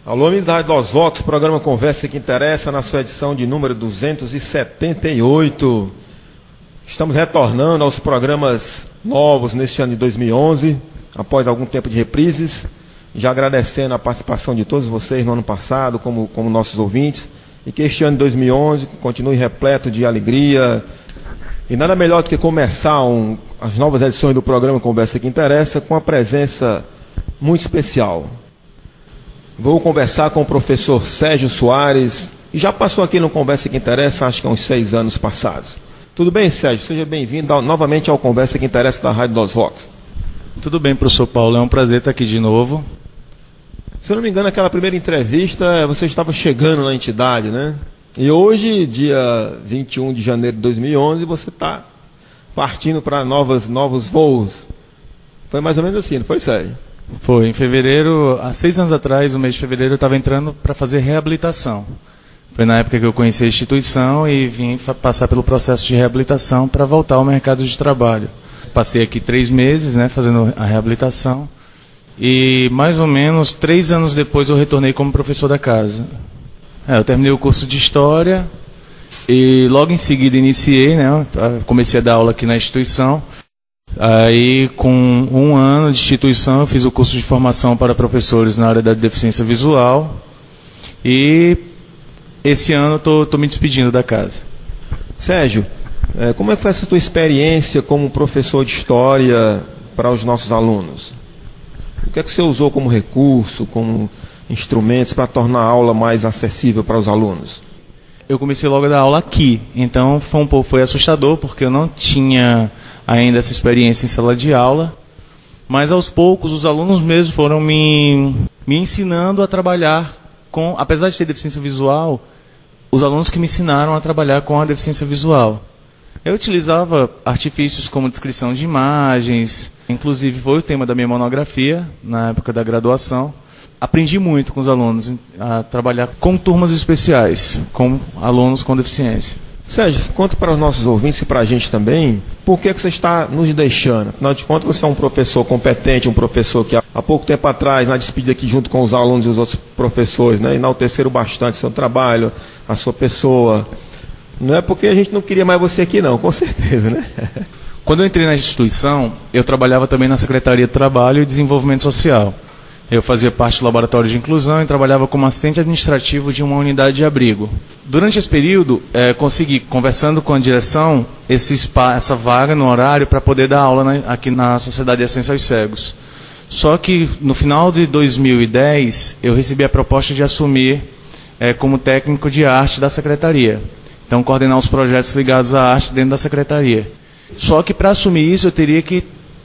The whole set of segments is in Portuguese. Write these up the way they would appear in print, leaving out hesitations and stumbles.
Alô, amigos da Rádio Los Vox, programa Conversa que Interessa, na sua edição de número 278. Estamos retornando aos programas novos neste ano de 2011, após algum tempo de reprises, já agradecendo a participação de todos vocês no ano passado, como nossos ouvintes, e que este ano de 2011 continue repleto de alegria. E nada melhor do que começar as novas edições do programa Conversa que Interessa com a presença muito especial. Vou conversar com o professor Sérgio Soares, e já passou aqui no Conversa que Interessa, acho que há uns 6 anos passados. Tudo bem, Sérgio? Seja bem-vindo novamente ao Conversa que Interessa da Rádio Los Vox. Tudo bem, professor Paulo, é um prazer estar aqui de novo. Se eu não me engano, aquela primeira entrevista, você estava chegando na entidade, né? E hoje, dia 21 de janeiro de 2011, você está partindo para novos voos. Foi mais ou menos assim, não foi, Sérgio? Foi, em fevereiro, há 6 anos atrás, no mês de fevereiro, eu estava entrando para fazer reabilitação. Foi na época que eu conheci a instituição e vim passar pelo processo de reabilitação para voltar ao mercado de trabalho. Passei aqui 3 meses, né, fazendo a reabilitação, e mais ou menos 3 anos depois eu retornei como professor da casa. Eu terminei o curso de História e logo em seguida iniciei, né, comecei a dar aula aqui na instituição. Aí, com 1 ano de instituição, eu fiz o curso de formação para professores na área da deficiência visual. E esse ano estou me despedindo da casa. Sérgio, como é que foi essa tua experiência como professor de História para os nossos alunos? O que é que você usou como recurso, como instrumentos para tornar a aula mais acessível para os alunos? Eu comecei logo a dar aula aqui, então foi assustador, porque eu não tinha ainda essa experiência em sala de aula, mas aos poucos os alunos mesmos foram me ensinando a trabalhar com, apesar de ter deficiência visual, os alunos que me ensinaram a trabalhar com a deficiência visual. Eu utilizava artifícios como descrição de imagens, inclusive foi o tema da minha monografia na época da graduação. Aprendi muito com os alunos a trabalhar com turmas especiais, com alunos com deficiência. Sérgio, conta para os nossos ouvintes e para a gente também, por que você está nos deixando? Afinal de contas, você é um professor competente, um professor que há pouco tempo atrás, na despedida aqui junto com os alunos e os outros professores, né, enalteceram bastante o seu trabalho, a sua pessoa. Não é porque a gente não queria mais você aqui não, com certeza, né? Quando eu entrei na instituição, eu trabalhava também na Secretaria de Trabalho e Desenvolvimento Social. Eu fazia parte do laboratório de inclusão e trabalhava como assistente administrativo de uma unidade de abrigo. Durante esse período, consegui, conversando com a direção, essa vaga no horário para poder dar aula aqui na Sociedade de Assistência aos Cegos. Só que no final de 2010, eu recebi a proposta de assumir como técnico de arte da secretaria. Então, coordenar os projetos ligados à arte dentro da secretaria. Só que para assumir isso, eu teria que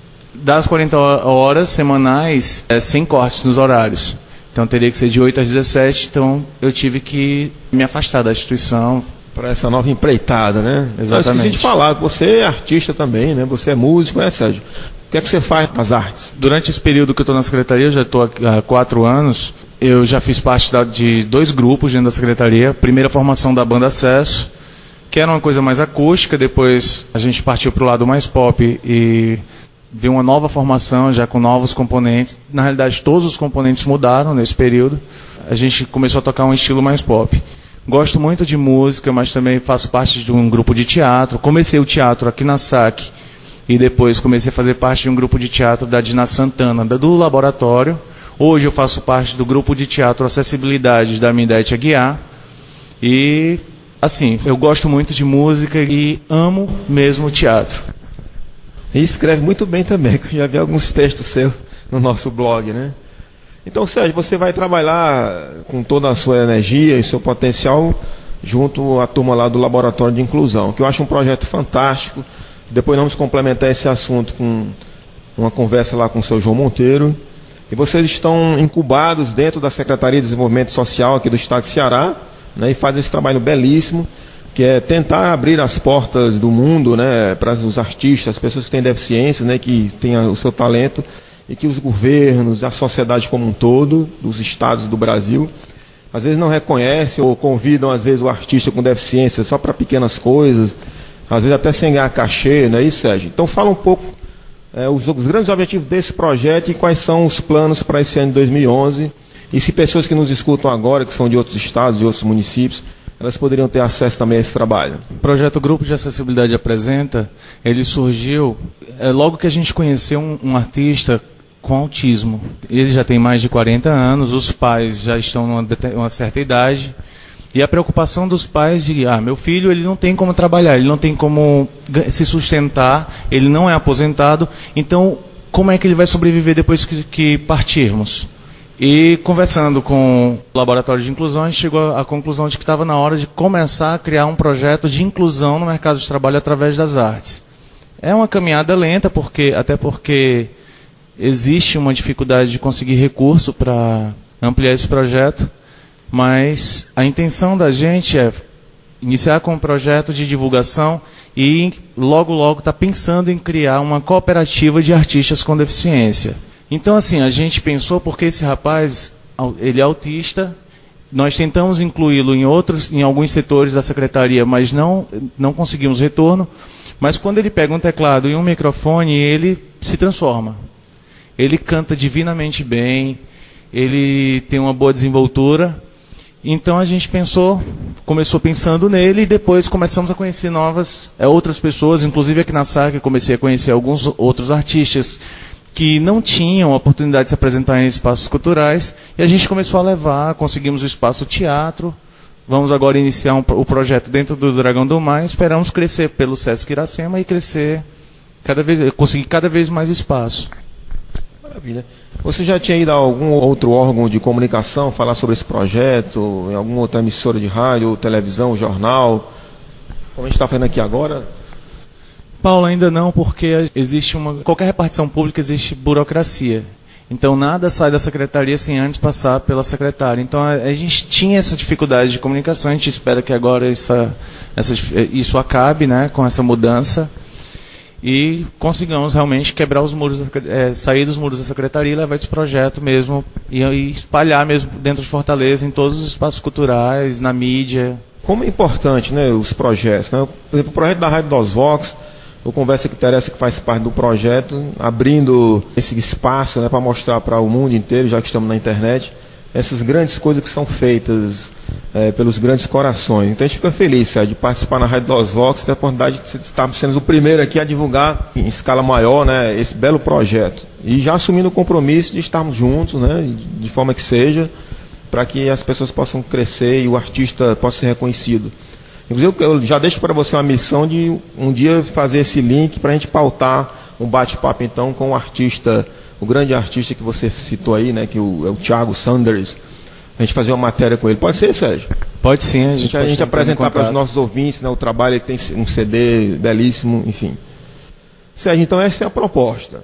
das 40 horas semanais, sem cortes nos horários. Então teria que ser de 8 às 17, então eu tive que me afastar da instituição. Para essa nova empreitada, né? Exatamente. Eu esqueci de falar, você é artista também, né? Você é músico, né, Sérgio? O que é que você faz nas artes? Durante esse período que eu estou na secretaria, eu já estou há 4 anos, eu já fiz parte de 2 grupos dentro da secretaria. Primeira formação da Banda Acesso, que era uma coisa mais acústica, depois a gente partiu para o lado mais pop e viu uma nova formação, já com novos componentes. Na realidade, todos os componentes mudaram nesse período. A gente começou a tocar um estilo mais pop. Gosto muito de música, mas também faço parte de um grupo de teatro. Comecei o teatro aqui na SAC e depois comecei a fazer parte de um grupo de teatro da Dina Santana, do laboratório. Hoje eu faço parte do grupo de teatro Acessibilidade da Mindete Aguiar. E, assim, eu gosto muito de música e amo mesmo o teatro. E escreve muito bem também, que eu já vi alguns textos seus no nosso blog, né? Então, Sérgio, você vai trabalhar com toda a sua energia e seu potencial junto à turma lá do Laboratório de Inclusão, que eu acho um projeto fantástico. Depois vamos complementar esse assunto com uma conversa lá com o seu João Monteiro. E vocês estão incubados dentro da Secretaria de Desenvolvimento Social aqui do Estado de Ceará, né, e fazem esse trabalho belíssimo, que é tentar abrir as portas do mundo, né, para os artistas, as pessoas que têm deficiências, né, que têm o seu talento, e que os governos, a sociedade como um todo, dos estados do Brasil, às vezes não reconhecem ou convidam, às vezes, o artista com deficiência só para pequenas coisas, às vezes até sem ganhar cachê, não é isso, Sérgio? Então fala um pouco os grandes objetivos desse projeto e quais são os planos para esse ano de 2011 E se pessoas que nos escutam agora, que são de outros estados, de outros municípios, elas poderiam ter acesso também a esse trabalho? O projeto Grupo de Acessibilidade Apresenta, ele surgiu logo que a gente conheceu um artista com autismo. Ele já tem mais de 40 anos, os pais já estão numa certa idade, e a preocupação dos pais de, meu filho ele não tem como trabalhar, ele não tem como se sustentar, ele não é aposentado, então como é que ele vai sobreviver depois que partirmos? E conversando com o Laboratório de Inclusão, a gente chegou à conclusão de que estava na hora de começar a criar um projeto de inclusão no mercado de trabalho através das artes. É uma caminhada lenta, até porque existe uma dificuldade de conseguir recurso para ampliar esse projeto, mas a intenção da gente é iniciar com um projeto de divulgação e logo está pensando em criar uma cooperativa de artistas com deficiência. Então, assim, a gente pensou, porque esse rapaz, ele é autista, nós tentamos incluí-lo em alguns setores da secretaria, mas não conseguimos retorno, mas quando ele pega um teclado e um microfone, ele se transforma. Ele canta divinamente bem, ele tem uma boa desenvoltura, então a gente começou pensando nele e depois começamos a conhecer outras pessoas, inclusive aqui na SAC comecei a conhecer alguns outros artistas que não tinham a oportunidade de se apresentar em espaços culturais, e a gente começou a levar, conseguimos o espaço teatro, vamos agora iniciar o projeto dentro do Dragão do Mar, esperamos crescer pelo Sesc Iracema e conseguir cada vez mais espaço. Maravilha. Você já tinha ido a algum outro órgão de comunicação falar sobre esse projeto, em alguma outra emissora de rádio, televisão, jornal, como a gente está fazendo aqui agora? Paulo, ainda não, porque qualquer repartição pública existe burocracia. Então nada sai da secretaria sem antes passar pela secretária. Então a gente tinha essa dificuldade de comunicação, a gente espera que agora isso acabe, né, com essa mudança e consigamos realmente quebrar os muros, sair dos muros da secretaria e levar esse projeto mesmo e espalhar mesmo dentro de Fortaleza, em todos os espaços culturais, na mídia. Como é importante, né, os projetos, né? Por exemplo, o projeto da Rádio dos Vox, o Conversa que Interessa, que faz parte do projeto, abrindo esse espaço, né, para mostrar para o mundo inteiro, já que estamos na internet, essas grandes coisas que são feitas pelos grandes corações. Então a gente fica feliz, de participar na Rádio dos Vox, ter a oportunidade de estar sendo o primeiro aqui a divulgar em escala maior, né, esse belo projeto. E já assumindo o compromisso de estarmos juntos, né, de forma que seja, para que as pessoas possam crescer e o artista possa ser reconhecido. Inclusive, eu já deixo para você uma missão de um dia fazer esse link para a gente pautar um bate-papo então com o artista, o grande artista que você citou aí, né, que é o Thiago Sanders. A gente fazer uma matéria com ele. Pode ser, Sérgio? Pode sim. A gente apresentar para os nossos ouvintes, né, o trabalho, ele tem um CD belíssimo, enfim. Sérgio, então essa é a proposta.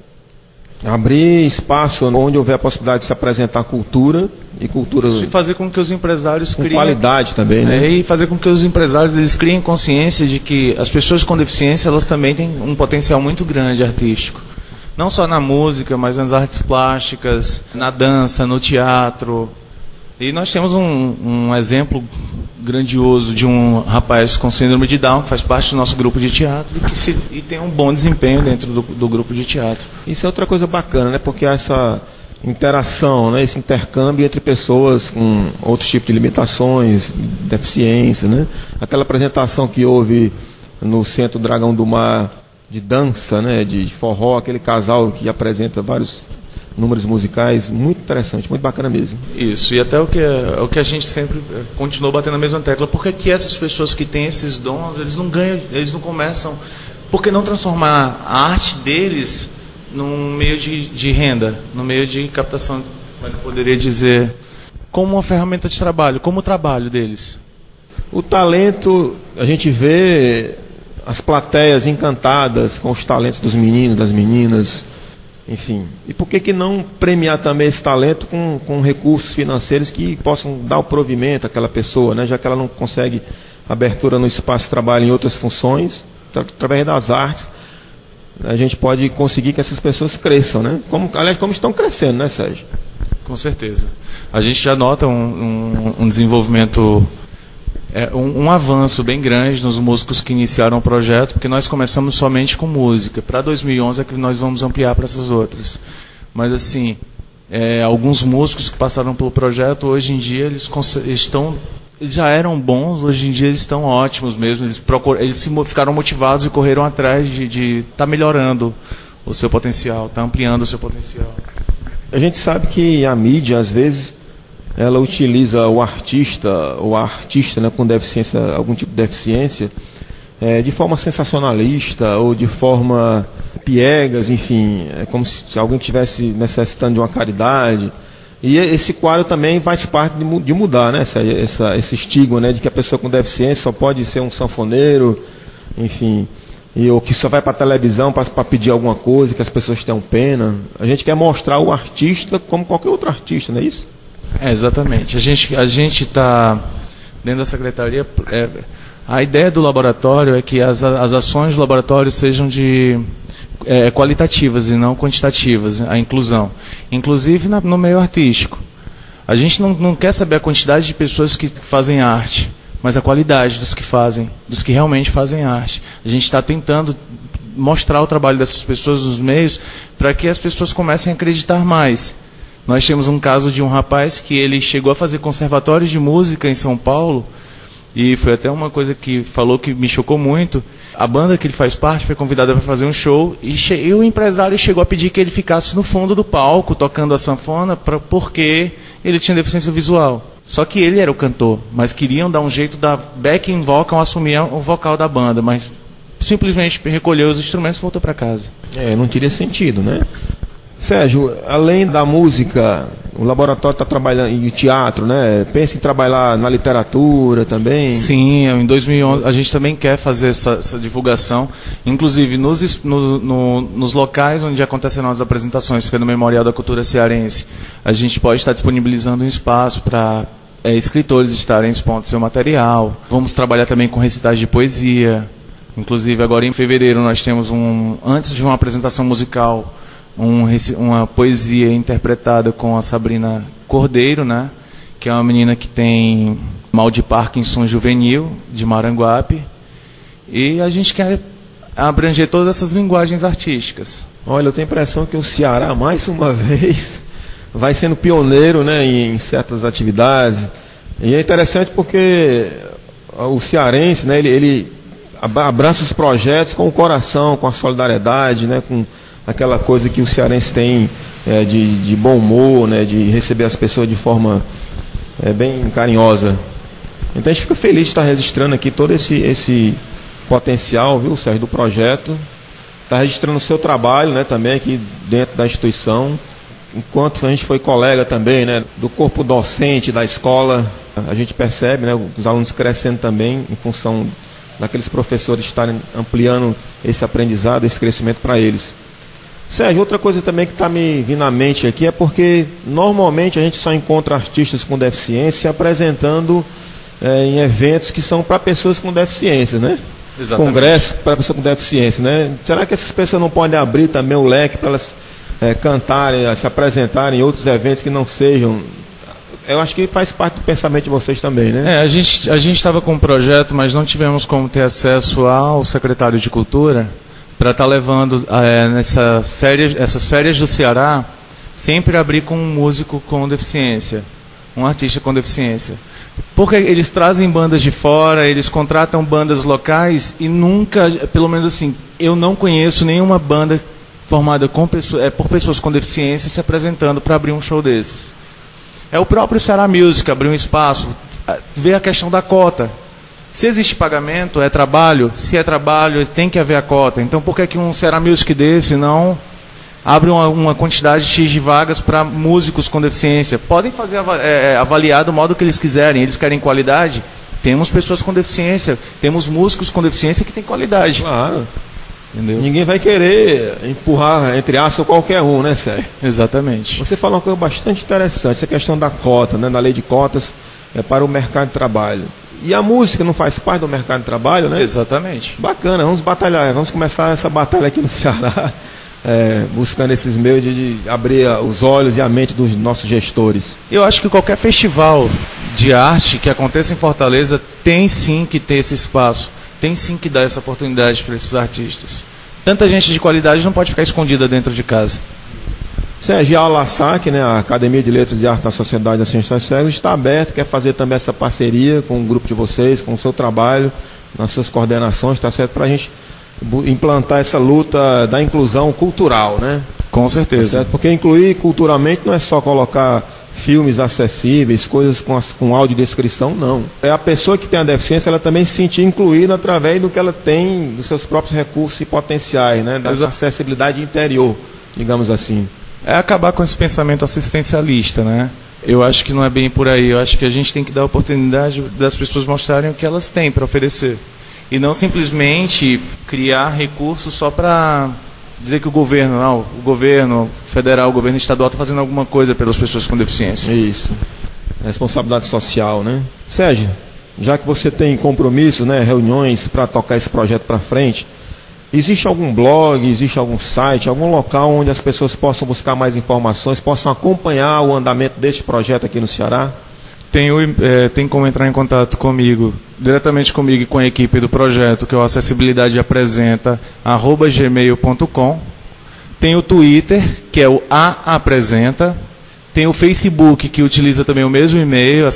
Abrir espaço onde houver a possibilidade de se apresentar cultura e cultura. E fazer com que os empresários criem qualidade também, né? E fazer com que os empresários eles criem consciência de que as pessoas com deficiência elas também têm um potencial muito grande artístico. Não só na música, mas nas artes plásticas, na dança, no teatro. E nós temos um exemplo grandioso de um rapaz com síndrome de Down, que faz parte do nosso grupo de teatro e tem um bom desempenho dentro do grupo de teatro. Isso é outra coisa bacana, né? Porque essa interação, né? Esse intercâmbio entre pessoas com outros tipos de limitações, deficiência, né? Aquela apresentação que houve no Centro Dragão do Mar de dança, né? De forró, aquele casal que apresenta vários números musicais, muito interessante, muito bacana mesmo. Isso, e até o que a gente sempre continuou batendo na mesma tecla, porque que essas pessoas que têm esses dons, eles não ganham, eles não começam, por que não transformar a arte deles num meio de renda, no meio de captação, como eu poderia dizer, como uma ferramenta de trabalho, como o trabalho deles? O talento, a gente vê as plateias encantadas com os talentos dos meninos, das meninas, enfim. E por que não premiar também esse talento com recursos financeiros que possam dar o provimento àquela pessoa, né? Já que ela não consegue abertura no espaço de trabalho em outras funções, através das artes, a gente pode conseguir que essas pessoas cresçam, né? Aliás, como estão crescendo, né, Sérgio? Com certeza. A gente já nota um desenvolvimento, um avanço bem grande nos músicos que iniciaram o projeto, porque nós começamos somente com música. Para 2011 é que nós vamos ampliar para essas outras. Mas assim, Alguns músicos que passaram pelo projeto, hoje em dia eles já eram bons, hoje em dia eles estão ótimos mesmo. Eles ficaram motivados e correram atrás de estar melhorando o seu potencial, estar ampliando o seu potencial. A gente sabe que a mídia, às vezes, ela utiliza o artista ou a artista, né, com deficiência, algum tipo de deficiência, de forma sensacionalista ou de forma piegas, enfim, é como se alguém estivesse necessitando de uma caridade. E esse quadro também faz parte de mudar, né, esse estigma, né, de que a pessoa com deficiência só pode ser um sanfoneiro, enfim, ou que só vai para a televisão para pedir alguma coisa, que as pessoas tenham pena. A gente quer mostrar o artista como qualquer outro artista, não é isso? Exatamente. A gente está dentro da secretaria. A ideia do laboratório é que as ações do laboratório sejam qualitativas e não quantitativas, a inclusão. Inclusive no meio artístico. A gente não quer saber a quantidade de pessoas que fazem arte, mas a qualidade dos que realmente fazem arte. A gente está tentando mostrar o trabalho dessas pessoas nos meios para que as pessoas comecem a acreditar mais. Nós temos um caso de um rapaz que ele chegou a fazer conservatório de música em São Paulo, e foi até uma coisa que falou que me chocou muito. A banda que ele faz parte foi convidada para fazer um show, e o empresário chegou a pedir que ele ficasse no fundo do palco, tocando a sanfona, porque ele tinha deficiência visual. Só que ele era o cantor, mas queriam dar um jeito da backing vocal assumir o vocal da banda, mas simplesmente recolheu os instrumentos e voltou para casa. Não teria sentido, né? Sérgio, além da música, o laboratório está trabalhando em teatro, né? Pensa em trabalhar na literatura também? Sim, em 2011 a gente também quer fazer essa divulgação, inclusive nos locais onde acontecerão as apresentações, que é no Memorial da Cultura Cearense. A gente pode estar disponibilizando um espaço para escritores estarem expondo seu material. Vamos trabalhar também com recitais de poesia. Inclusive agora em fevereiro nós temos antes de uma apresentação musical, uma poesia interpretada com a Sabrina Cordeiro, né, que é uma menina que tem mal de Parkinson juvenil, de Maranguape, e a gente quer abranger todas essas linguagens artísticas. Olha, eu tenho a impressão que o Ceará, mais uma vez, vai sendo pioneiro, né, em certas atividades, e é interessante porque o cearense, né, ele abraça os projetos com o coração, com a solidariedade, né, com aquela coisa que o cearense tem de bom humor, né, de receber as pessoas de forma bem carinhosa. Então a gente fica feliz de estar registrando aqui todo esse potencial, viu, Sérgio, do projeto. Está registrando o seu trabalho, né, também aqui dentro da instituição. Enquanto a gente foi colega também, né, do corpo docente da escola, a gente percebe, né, os alunos crescendo também em função daqueles professores estarem ampliando esse aprendizado, esse crescimento para eles. Sérgio, outra coisa também que está me vindo à mente aqui é porque normalmente a gente só encontra artistas com deficiência se apresentando em eventos que são para pessoas com deficiência, né? Exatamente. Congressos para pessoas com deficiência, né? Será que essas pessoas não podem abrir também o leque para elas cantarem, se apresentarem em outros eventos que não sejam? Eu acho que faz parte do pensamento de vocês também, né? A gente estava com um projeto, mas não tivemos como ter acesso ao secretário de Cultura para estar levando essas férias do Ceará, sempre abrir com um músico com deficiência, um artista com deficiência. Porque eles trazem bandas de fora, eles contratam bandas locais e nunca, pelo menos assim, eu não conheço nenhuma banda formada por pessoas com deficiência se apresentando para abrir um show desses. É o próprio Ceará Music abrir um espaço, ver a questão da cota. Se existe pagamento, é trabalho. Se é trabalho, tem que haver a cota. Então, por que um Ceará Music desse não abre uma quantidade X de vagas para músicos com deficiência? Podem fazer avaliar do modo que eles quiserem. Eles querem qualidade? Temos pessoas com deficiência. Temos músicos com deficiência que têm qualidade. Claro. Entendeu? Ninguém vai querer empurrar, entre aspas, qualquer um, né, Sérgio? Exatamente. Você falou uma coisa bastante interessante, essa questão da cota, né, da lei de cotas para o mercado de trabalho. E a música não faz parte do mercado de trabalho, né? Exatamente. Bacana, vamos batalhar, vamos começar essa batalha aqui no Ceará, buscando esses meios de abrir os olhos e a mente dos nossos gestores. Eu acho que qualquer festival de arte que aconteça em Fortaleza tem sim que ter esse espaço, tem sim que dar essa oportunidade para esses artistas. Tanta gente de qualidade não pode ficar escondida dentro de casa. Sérgio, a ALASAC, né, a Academia de Letras e Artes da Sociedade das Ciências Cegas, está aberta, quer fazer também essa parceria com o grupo de vocês, com o seu trabalho, nas suas coordenações, está certo? Para a gente implantar essa luta da inclusão cultural, né? Com certeza. Tá, porque incluir culturalmente não é só colocar filmes acessíveis, coisas com audiodescrição, não. É a pessoa que tem a deficiência, ela também se sentir incluída através do que ela tem, dos seus próprios recursos e potenciais, né? Dessa acessibilidade interior, digamos assim. É acabar com esse pensamento assistencialista, né? Eu acho que não é bem por aí. Eu acho que a gente tem que dar a oportunidade das pessoas mostrarem o que elas têm para oferecer. E não simplesmente criar recursos só para dizer que o governo federal, o governo estadual está fazendo alguma coisa pelas pessoas com deficiência. Isso. Responsabilidade social, né? Sérgio, já que você tem compromissos, né, reuniões para tocar esse projeto para frente, existe algum blog, existe algum site, algum local onde as pessoas possam buscar mais informações, possam acompanhar o andamento deste projeto aqui no Ceará? Tem como entrar em contato comigo, diretamente comigo e com a equipe do projeto, que é o Acessibilidade Apresenta, @gmail.com. Tem o Twitter, que é o Apresenta. Tem o Facebook, que utiliza também o mesmo e-mail,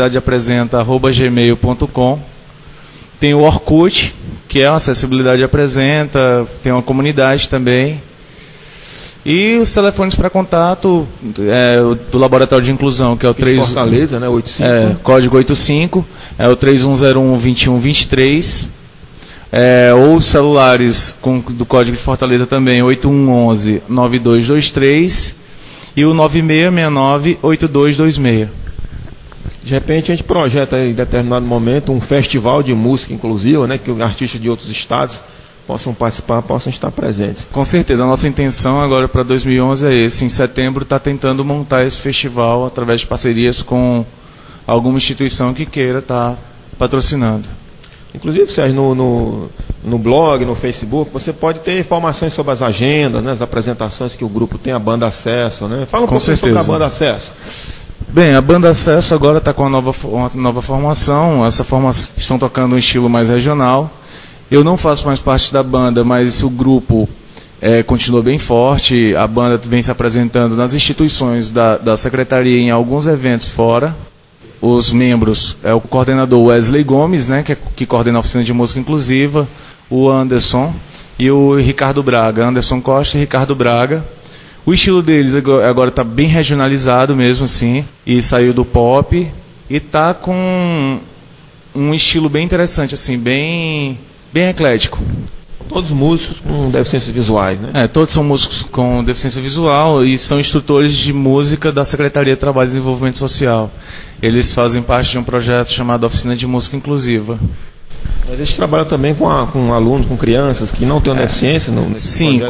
acessibilidadeapresenta@gmail.com. Tem o Orkut, que é o Acessibilidade Apresenta, tem uma comunidade também. E os telefones para contato do Laboratório de Inclusão, que é o 3... Fortaleza, né? 85. Código 85, é o 3101-2123. Ou os celulares do Código de Fortaleza também, 8111-9223 e o 9669-8226. De repente a gente projeta em determinado momento um festival de música inclusiva, né? Que artistas de outros estados possam participar, possam estar presentes. Com certeza, a nossa intenção agora para 2011 é esse. Em setembro está tentando montar esse festival através de parcerias com alguma instituição que queira estar patrocinando. Inclusive, Sérgio, no blog, no Facebook, você pode ter informações sobre as agendas, né, as apresentações que o grupo tem, a Banda Acesso, né? Fala um pouco sobre a Banda Acesso. Bem, a Banda Acesso agora está com uma nova formação. Essa formação estão tocando um estilo mais regional. Eu não faço mais parte da banda, mas o grupo continua bem forte. A banda vem se apresentando nas instituições da secretaria em alguns eventos fora. Os membros é o coordenador Wesley Gomes, né, que coordena a oficina de música inclusiva, o Anderson e o Ricardo Braga, Anderson Costa e Ricardo Braga. O estilo deles agora está bem regionalizado mesmo assim, e saiu do pop e está com um estilo bem interessante, assim, bem eclético. Todos músicos com deficiências visuais, né? Todos são músicos com deficiência visual e são instrutores de música da Secretaria de Trabalho e Desenvolvimento Social. Eles fazem parte de um projeto chamado Oficina de Música Inclusiva. Mas eles trabalham também com alunos, com crianças que não têm deficiência? Sim,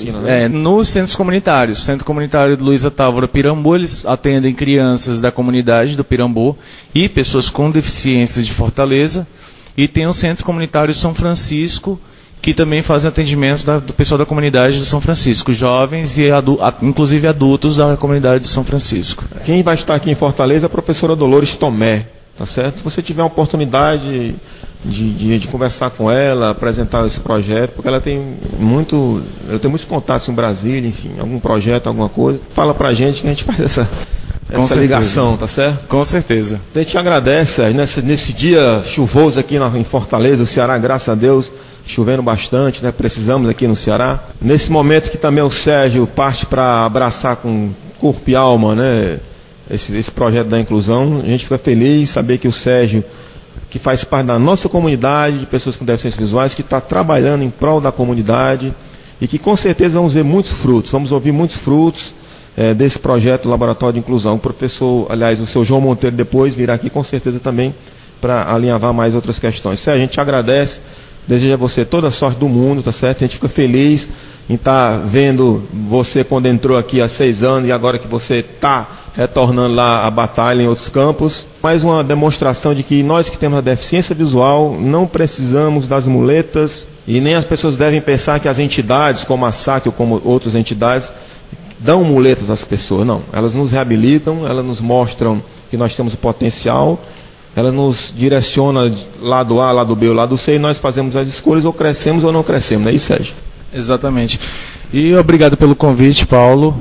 nos centros comunitários. Centro Comunitário de Luiza Távora Pirambu, eles atendem crianças da comunidade do Pirambu e pessoas com deficiência de Fortaleza. E tem o Centro Comunitário São Francisco, que também fazem atendimento do pessoal da comunidade de São Francisco, jovens e inclusive adultos da comunidade de São Francisco. Quem vai estar aqui em Fortaleza é a professora Dolores Tomé, tá certo? Se você tiver a oportunidade de conversar com ela, apresentar esse projeto, porque ela tem muitos contatos em Brasília, enfim, algum projeto, alguma coisa, fala pra gente que a gente faz essa ligação, tá certo? Com certeza. A gente agradece nesse dia chuvoso aqui em Fortaleza, o Ceará, graças a Deus, chovendo bastante, né? Precisamos aqui no Ceará. Nesse momento que também o Sérgio parte para abraçar com corpo e alma, né, esse projeto da inclusão, a gente fica feliz em saber que o Sérgio, que faz parte da nossa comunidade de pessoas com deficiências visuais, que está trabalhando em prol da comunidade e que com certeza vamos ver muitos frutos, vamos ouvir muitos frutos desse projeto do Laboratório de Inclusão. O professor, aliás, o seu João Monteiro depois virá aqui com certeza também para alinhavar mais outras questões. Sérgio, a gente agradece, deseja a você toda a sorte do mundo, tá certo? A gente fica feliz em estar vendo você quando entrou aqui há 6 anos e agora que você está retornando lá à batalha em outros campos. Mais uma demonstração de que nós que temos a deficiência visual não precisamos das muletas e nem as pessoas devem pensar que as entidades como a SAC ou como outras entidades dão muletas às pessoas. Não, elas nos reabilitam, elas nos mostram que nós temos o potencial, elas nos direcionam lado A, lado B ou lado C e nós fazemos as escolhas, ou crescemos ou não crescemos, não é isso, Sérgio? Exatamente. E obrigado pelo convite, Paulo.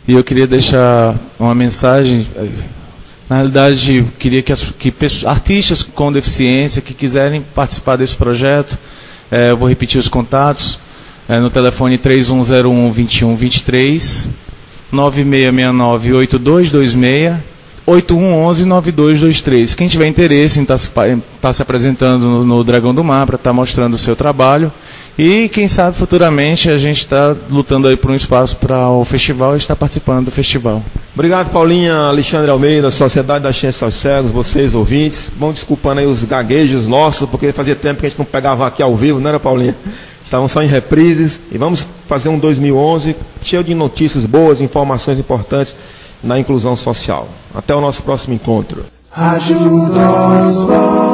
E eu queria deixar uma mensagem. Na realidade, eu queria que artistas com deficiência que quiserem participar desse projeto, eu vou repetir os contatos, no telefone 3101-2123, 9669-8226, 8111-9223. Quem tiver interesse em estar se apresentando no Dragão do Mar para estar mostrando o seu trabalho. E quem sabe futuramente a gente está lutando aí por um espaço para o festival e está participando do festival. Obrigado, Paulinha. Alexandre Almeida, Sociedade da Ciência aos Cegos, vocês ouvintes. Vão desculpando aí os gaguejos nossos, porque fazia tempo que a gente não pegava aqui ao vivo, não era, Paulinha? Estavam só em reprises. E vamos fazer um 2011 cheio de notícias boas, informações importantes na inclusão social. Até o nosso próximo encontro. Ajuda-nos.